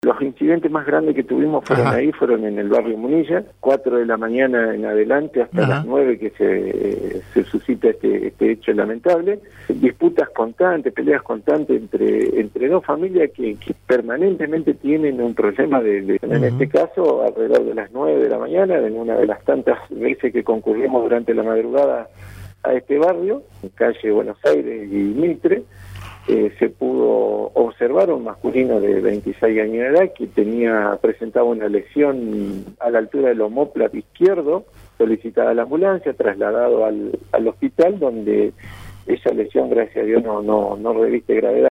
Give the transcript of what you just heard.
Los incidentes más grandes que tuvimos fueron en el barrio Munilla, 4 de la mañana en adelante hasta las 9 que se suscita este hecho lamentable. Disputas constantes, peleas constantes entre dos familias que permanentemente tienen un problema en este caso, alrededor de las 9 de la mañana, en una de las tantas veces que concurrimos durante la madrugada a este barrio, en calle Buenos Aires y Mitre. Se pudo observar un masculino de 26 años de edad que presentaba una lesión a la altura del omóplato izquierdo, solicitada la ambulancia, trasladado al hospital, donde esa lesión, gracias a Dios, no reviste gravedad.